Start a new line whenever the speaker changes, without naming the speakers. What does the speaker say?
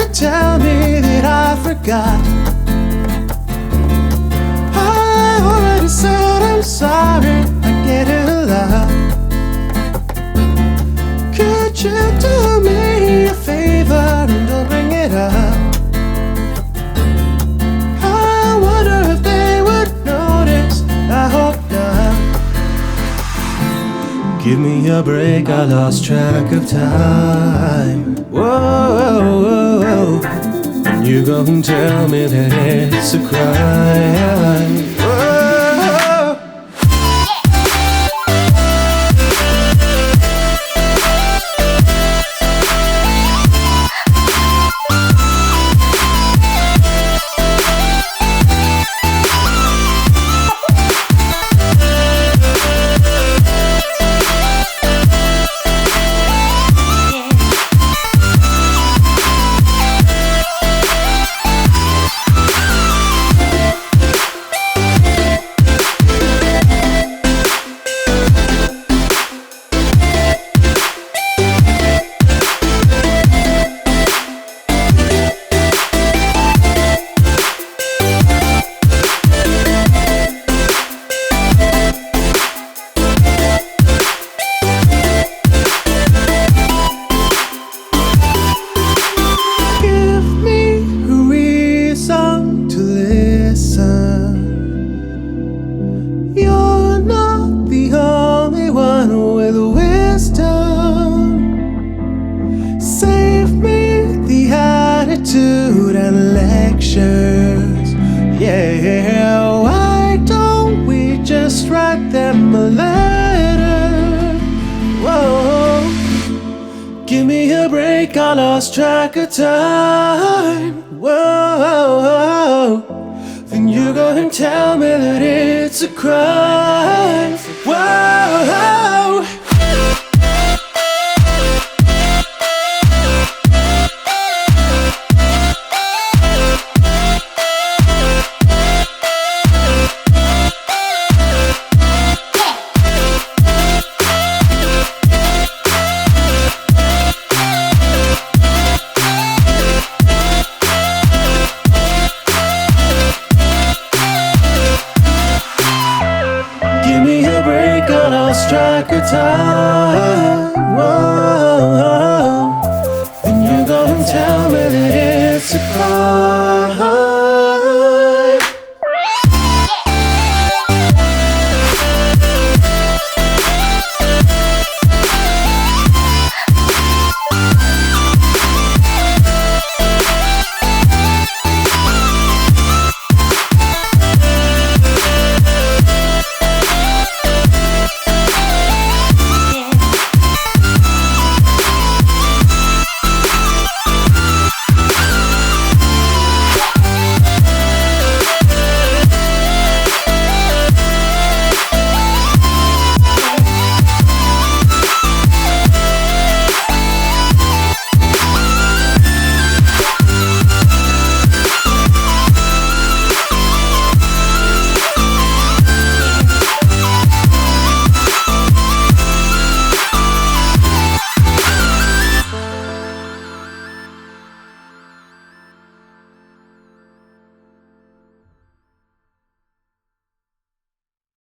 tell me that I forgot. I already said I'm sorry, I get it a lot. Could you do me a favor and don't bring it up? I wonder if they would notice, I hope not. Give me a break, I lost track of time. Whoa, and you gon' tell me that it's a crime. You're not the only one with wisdom. Save me the attitude and lectures. Yeah, why don't we just write them a letter? Whoa, give me a break, I lost track of time. Whoa, then you go and tell me that it's a crime. Whoa. Give me a break, I lost track of time. Whoa.